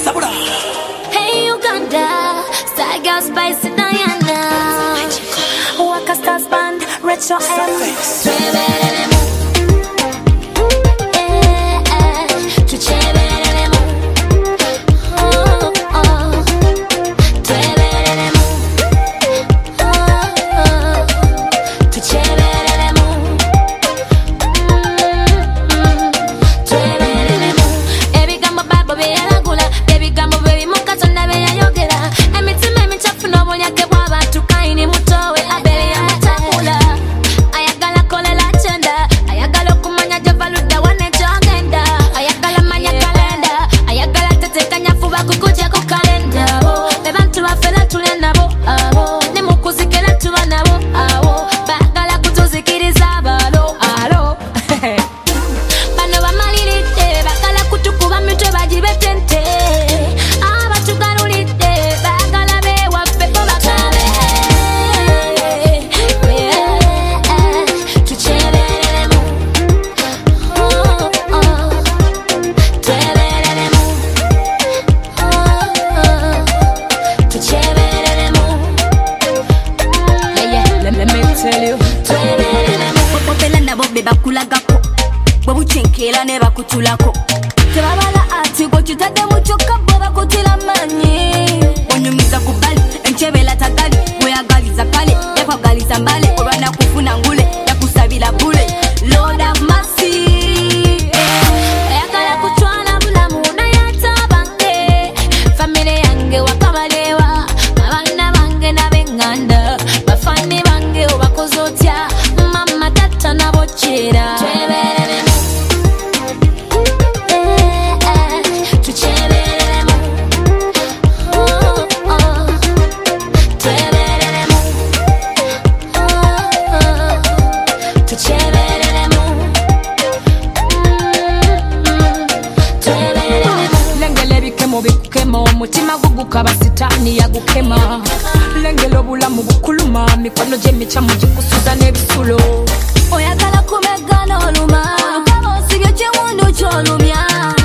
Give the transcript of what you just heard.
Hey Uganda, Star Girl Spice in Diana. Waka Stars Band, Retro M. Bakulagako bwebuchenkera ne bakutulako tebabala ati gwe kitadde mu kyokka bwe bakutira manyi onyumiza ku bbali enkyebela tagali bweyagaliza kale yakwagaliza mbale olwana kufuna ngule yakusabira bule Lord have mercy ayagala kutwala bulamu nayatabange famire yange wakabalewa abaana bange nabenganda bafani bange obakoze otya mama tata nabo chera mutima gugukaba sitani yagukema lengelo bulamu bukuluma mikono gye micamu gikusuza n'ebisulo oyagala kumegana oluma olukaba osibye kiwundu ky'olumya